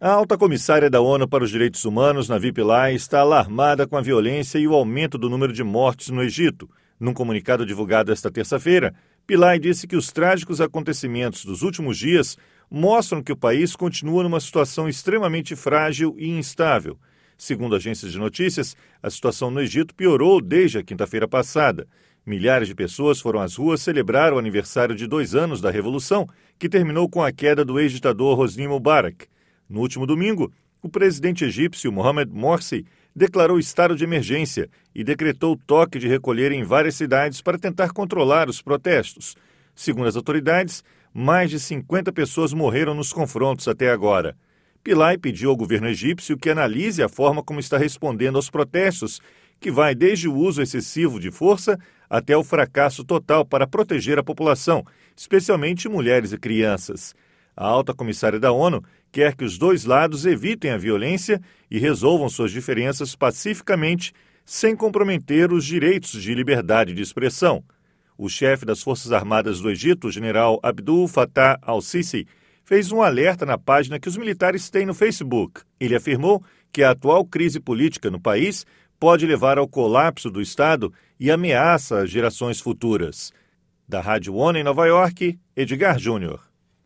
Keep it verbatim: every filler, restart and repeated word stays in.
A alta comissária da ONU para os Direitos Humanos, Navi Pillay, está alarmada com a violência e o aumento do número de mortes no Egito. Num comunicado divulgado esta terça-feira, Pillay disse que os trágicos acontecimentos dos últimos dias mostram que o país continua numa situação extremamente frágil e instável. Segundo agências de notícias, a situação no Egito piorou desde a quinta-feira passada. Milhares de pessoas foram às ruas celebrar o aniversário de dois anos da Revolução, que terminou com a queda do ex-ditador Hosni Mubarak. No último domingo, o presidente egípcio Mohamed Morsi declarou estado de emergência e decretou toque de recolher em várias cidades para tentar controlar os protestos. Segundo as autoridades, mais de cinquenta pessoas morreram nos confrontos até agora. Pillay pediu ao governo egípcio que analise a forma como está respondendo aos protestos, que vai desde o uso excessivo de força até o fracasso total para proteger a população, especialmente mulheres e crianças. A alta comissária da ONU quer que os dois lados evitem a violência e resolvam suas diferenças pacificamente, sem comprometer os direitos de liberdade de expressão. O chefe das Forças Armadas do Egito, o general Abdul Fattah al-Sisi, fez um alerta na página que os militares têm no Facebook. Ele afirmou que a atual crise política no país pode levar ao colapso do Estado e ameaça as gerações futuras. Da Rádio ONU em Nova York, Edgar Júnior.